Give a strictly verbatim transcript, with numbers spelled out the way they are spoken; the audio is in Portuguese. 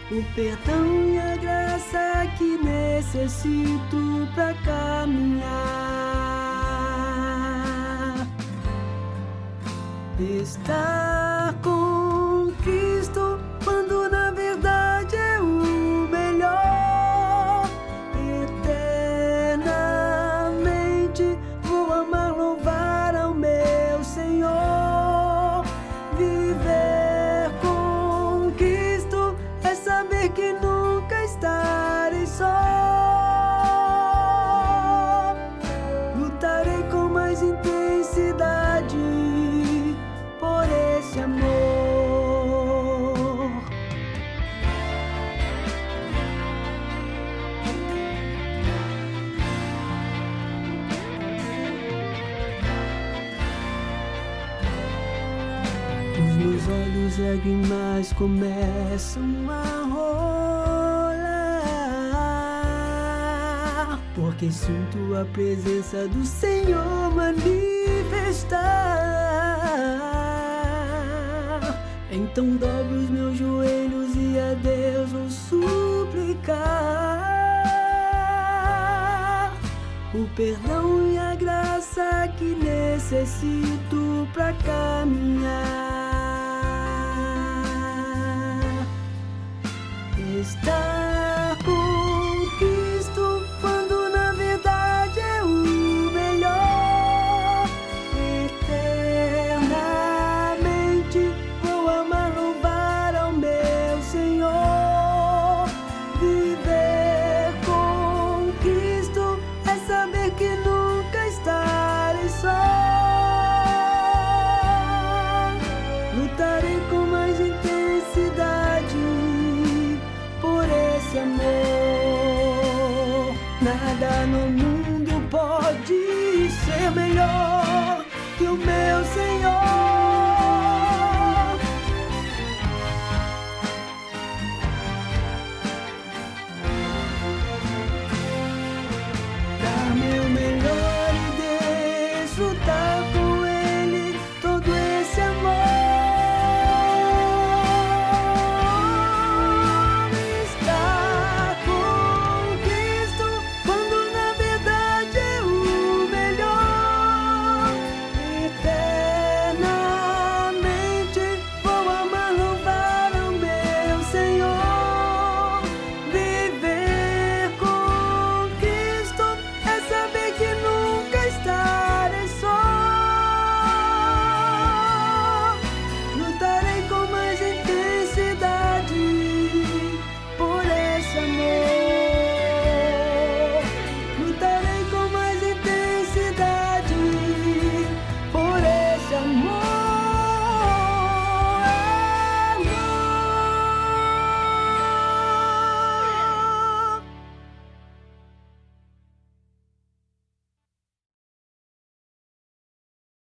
o perdão e a graça que necessito pra caminhar. Estar com Cristo quando na verdade é o melhor. Eternamente vou amar, louvar ao meu Senhor. Viver com Cristo é saber que nunca estarei só. Lutarei com mais intensidade por esse amor. Os meus olhos lágrimas começam a rolar, porque sinto a presença do Senhor manifestar. Então dobro os meus joelhos e a Deus vou suplicar o perdão e a graça que necessito pra caminhar. Estar com Cristo quando na verdade é o melhor. Eternamente vou amar, louvar ao meu Senhor. Viver com Cristo é saber que nunca estarei só. Lutarei com mais intensidade por esse amor. Nada no mundo pode ser melhor que o meu Senhor.